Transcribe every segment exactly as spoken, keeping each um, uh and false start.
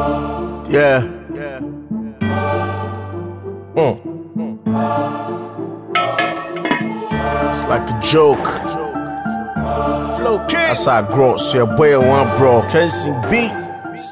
Yeah. Mm. It's like a joke. Flow King. That's how I grow. So your boy one bro. Tracing beats.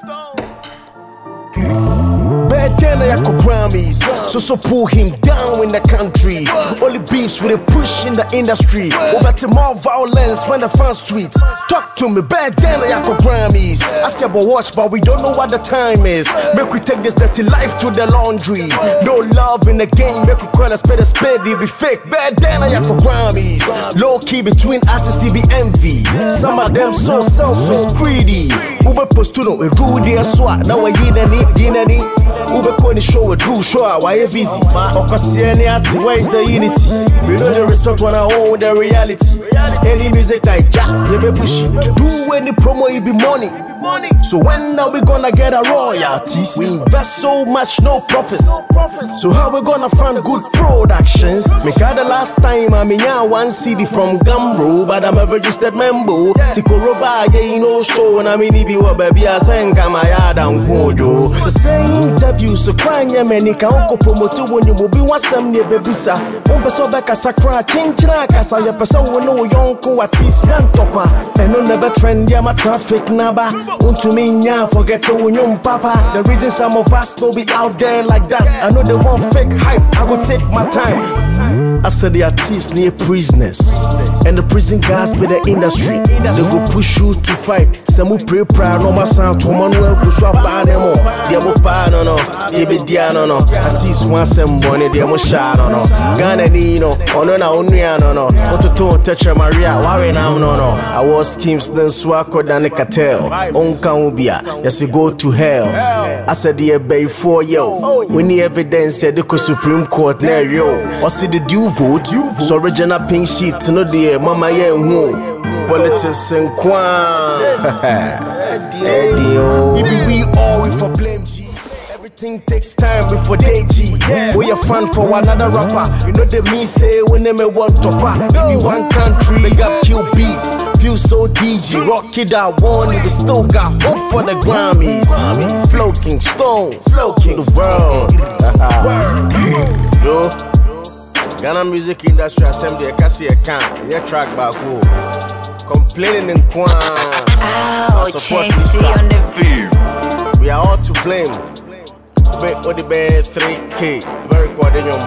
Bad then I could Grammys. So so pull him down in the country. Only beefs with a push in the industry. Over more violence when the fans tweet. Talk to me, bad then I could Grammys. I say but watch, but we don't know what the time is. Make we take this dirty life to the laundry. No love in the game, make we call a spade a spade. It be fake, bad then I could Grammys. Low key between artists, they be envy. Some of them so selfish, greedy. Ube postuno, we rule their swat. Now we yinani, yinani. Ube koni show, we drew show, why you busy? Okasiani ati, where is the unity? We know the respect when I own the reality. Any music like Jack, you be pushy. To do any promo, it be money. So when are we gonna get a royalties? We invest so much, no profits. So how we gonna find good productions? Make the last time I mean yeah, one C D from Gumro, but I'm a registered member. Tikoroba, yeah, you know show, and I mean if you were baby, I sang my yard and go. So say interview, so crying yeah, many can go promote when you will be one some near Bebusa. Over so back as a cry, change like as I person will know young co at least Nantokwa. And no never trend, yeah, my traffic naba. Unto me, yeah, forget to win your papa. The reason some of us go be out there like that. I know they want fake hype, I go take my time. I said the artists near prisoners, and the prison guys be the industry. They go push you to fight. Some will pray proud, no matter how to manuel go swap by them all. They will buy no no, they be there no no. Artists want some money, they will shine no no. Ghana Nino, oh no no, no no. What to do, touch Maria, why now no no. I was schemes, then swako than the cartel. Onka ubia, yes, you go to hell. I said the bay for yo. We need evidence, said the Supreme Court near yo. Or see the due vote, so original pink sheet, no dear, mama, yeah, who politics and kwan. We all we for blame G. Everything takes time before they G. We a fan for another rapper. You know the me say when they may want to pop. Maybe one country, big up kill beats. Feel so D G, rock it out, one we still got hope for the Grammys. Flow King Stone, Flow King the world. Yo. Ghana music industry assembly, I can see a can. Your track back home. Complaining in Kwan. Oh, Chasey on the field. We are all to blame. But what the bad three K. Very coordinated.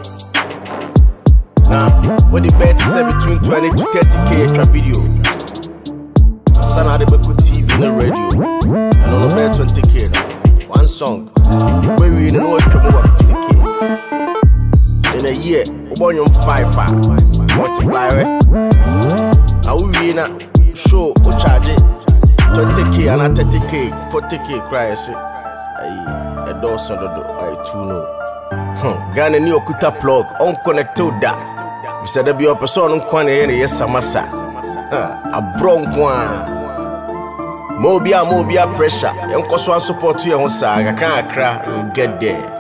Now, what the bad is between twenty to thirty K extra video. Son of the Beku T V in the radio. And on the bad twenty K now. One song. Where we know it come over fifty K. In a year, we born on five five. Multiply it. I will be in a show or charge it twenty K and thirty K, forty K. Cry, I say, I a door son of the I two no. Ghana new Okuta plug, unconnected that. We said there be a person on Kwan here, yes, Samasa. A bronc one. Mobia, mobia pressure. Young Coswan support you on Saga, can't cry, get there.